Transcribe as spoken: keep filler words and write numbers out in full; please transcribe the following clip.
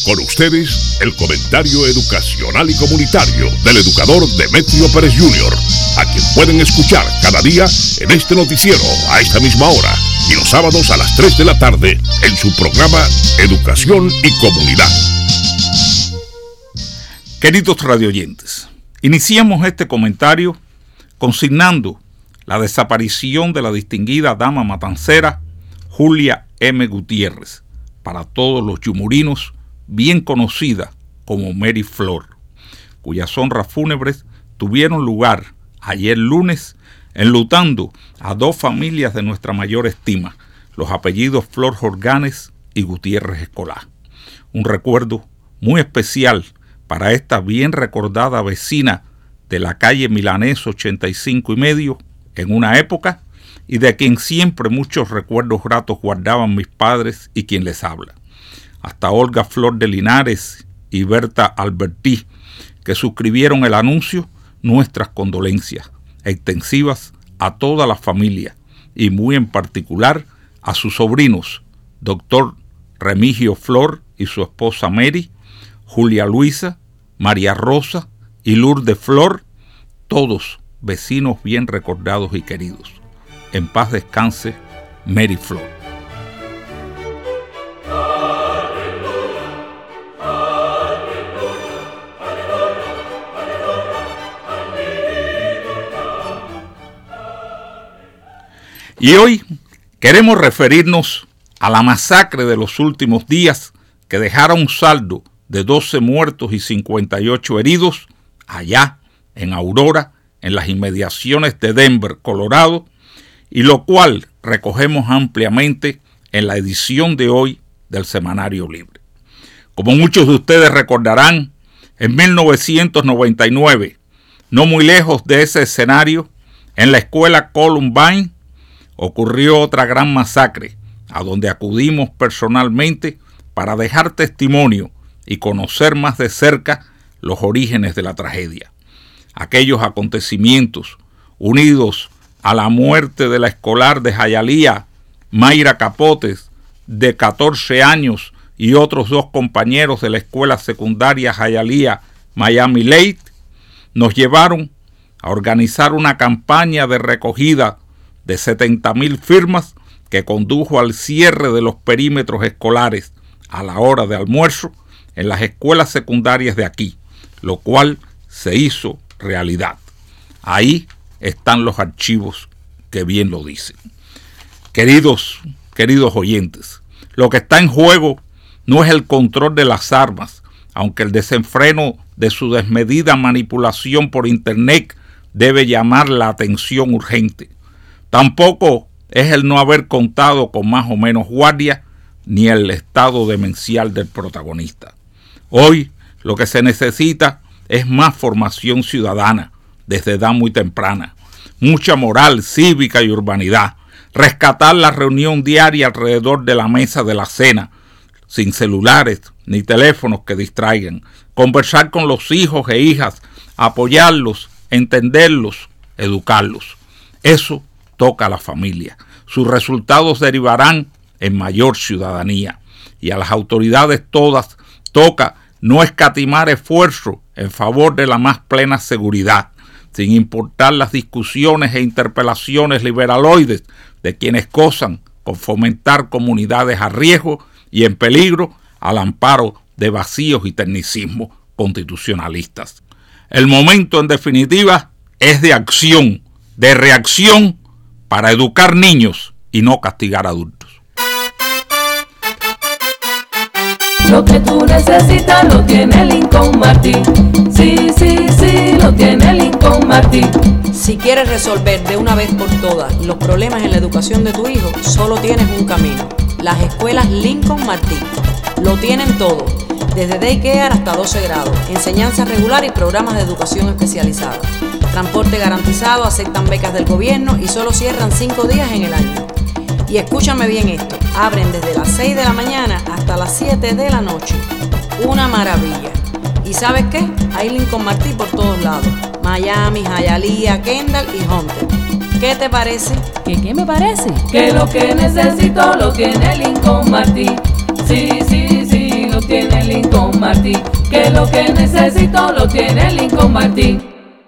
Con ustedes, el comentario educacional y comunitario del educador Demetrio Pérez junior, a quien pueden escuchar cada día en este noticiero a esta misma hora y los sábados a las tres de la tarde en su programa Educación y Comunidad. Queridos radioyentes, iniciamos este comentario consignando la desaparición de la distinguida dama matancera Julia M. Gutiérrez, para todos los yumurinos bien conocida como Mary Flor, cuyas honras fúnebres tuvieron lugar ayer lunes, enlutando a dos familias de nuestra mayor estima, los apellidos Flor Jorganes y Gutiérrez Escolá. Un recuerdo muy especial para esta bien recordada vecina de la calle Milanés ochenta y cinco y medio en una época, y de quien siempre muchos recuerdos gratos guardaban mis padres y quien les habla. Hasta Olga Flor de Linares y Berta Albertí, que suscribieron el anuncio, nuestras condolencias extensivas a toda la familia y muy en particular a sus sobrinos, doctor Remigio Flor y su esposa Mary, Julia Luisa, María Rosa y Lourdes Flor, todos vecinos bien recordados y queridos. En paz descanse Mary Flor. Y hoy queremos referirnos a la masacre de los últimos días que dejara un saldo de doce muertos y cincuenta y ocho heridos allá en Aurora, en las inmediaciones de Denver, Colorado, y lo cual recogemos ampliamente en la edición de hoy del Semanario Libre. Como muchos de ustedes recordarán, en mil novecientos noventa y nueve, no muy lejos de ese escenario, en la escuela Columbine, ocurrió otra gran masacre, a donde acudimos personalmente para dejar testimonio y conocer más de cerca los orígenes de la tragedia. Aquellos acontecimientos, unidos a la muerte de la escolar de Hialeah, Mayra Capotes, de catorce años, y otros dos compañeros de la escuela secundaria Hialeah Miami-Lake, nos llevaron a organizar una campaña de recogida de setenta mil firmas que condujo al cierre de los perímetros escolares a la hora de almuerzo en las escuelas secundarias de aquí, lo cual se hizo realidad. Ahí están los archivos que bien lo dicen. Queridos, queridos oyentes, lo que está en juego no es el control de las armas, aunque el desenfreno de su desmedida manipulación por internet debe llamar la atención urgente. Tampoco es el no haber contado con más o menos guardia, ni el estado demencial del protagonista. Hoy lo que se necesita es más formación ciudadana desde edad muy temprana, mucha moral cívica y urbanidad, rescatar la reunión diaria alrededor de la mesa de la cena, sin celulares ni teléfonos que distraigan, conversar con los hijos e hijas, apoyarlos, entenderlos, educarlos. Eso toca a la familia. Sus resultados derivarán en mayor ciudadanía, y a las autoridades todas toca no escatimar esfuerzo en favor de la más plena seguridad, sin importar las discusiones e interpelaciones liberaloides de quienes gozan con fomentar comunidades a riesgo y en peligro al amparo de vacíos y tecnicismos constitucionalistas. El momento, en definitiva, es de acción, de reacción, para educar niños y no castigar adultos. Lo que tú necesitas lo tiene Lincoln Martí. Sí, sí, sí, lo tiene Lincoln Martí. Si quieres resolver de una vez por todas los problemas en la educación de tu hijo, solo tienes un camino: las escuelas Lincoln Martí. Lo tienen todo, desde daycare hasta doce grados, enseñanza regular y programas de educación especializada. Transporte garantizado, aceptan becas del gobierno y solo cierran cinco días en el año. Y escúchame bien esto, abren desde las seis de la mañana hasta las siete de la noche. Una maravilla. ¿Y sabes qué? Hay Lincoln Martí por todos lados. Miami, Hialeah, Kendall y Hunter. ¿Qué te parece? ¿Qué qué me parece? Que lo que necesito lo tiene Lincoln Martí. Sí, sí, sí, lo tiene Lincoln Martí, que lo que necesito lo tiene Lincoln Martí.